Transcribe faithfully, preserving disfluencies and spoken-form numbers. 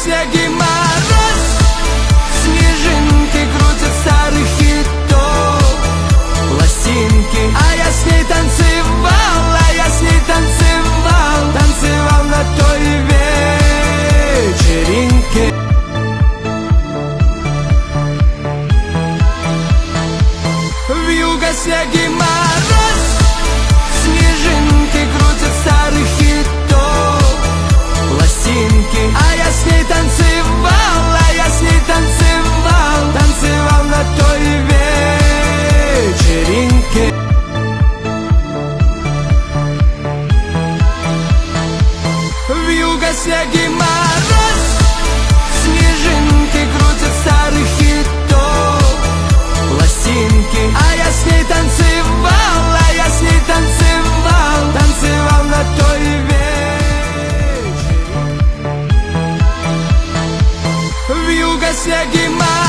снег и мороз, снежинки крутят старых хитов пластинки. А я с ней танцевал, а я с ней танцевал, танцевал на той вечеринке. Вьюга, снег и мороз, снежинки крутят старых хитов пластинки. А я с ней танцевал, а я с ней танцевал, танцевал на той вечеринке. Вьюга, снег и мороз, снежинки крутят старых хитов пластинки. А я с ней танцевал, а я с ней танцевал, танцевал на той вечеринке. Вьюга, снег и мороз.